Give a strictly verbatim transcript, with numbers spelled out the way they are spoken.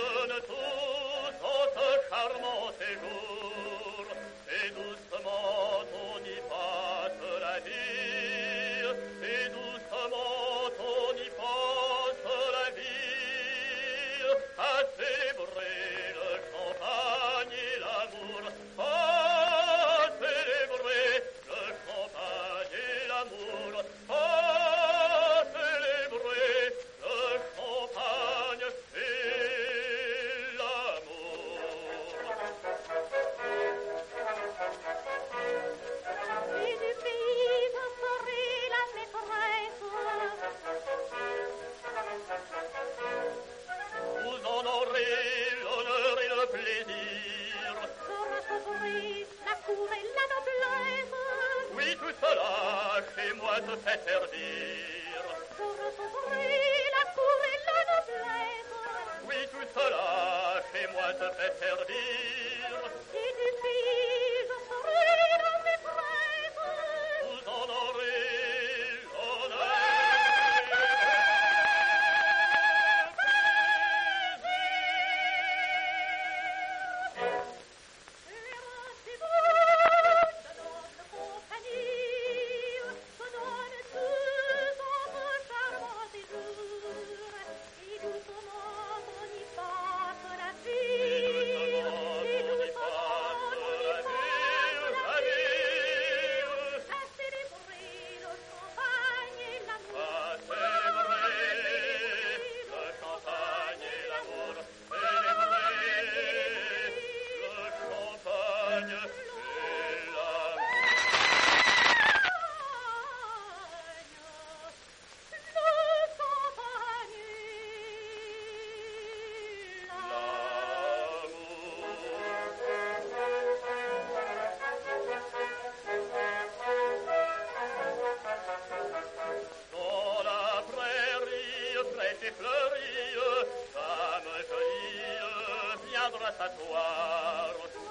abandonnent tous en ce charmant séjour, et doucement on y passe la vie, et doucement on y passe la vie, à célébrer le champagne et l'amour, à célébrer le champagne et l'amour, à célébrer le champagne et l'amour. Et du pays je serai la maîtresse. Vous en aurez l'honneur et le plaisir. Je recevrai la cour et la noblesse. Oui, tout cela chez moi se fait servir. Je recevrai la cour et la noblesse. Oui, tout cela chez moi se fait servir. Et du pays je serai la maîtresse. Vous en aurez l'honneur. Dans la prairie fraîche et fleurie, femme jolie, viendra s'asseoir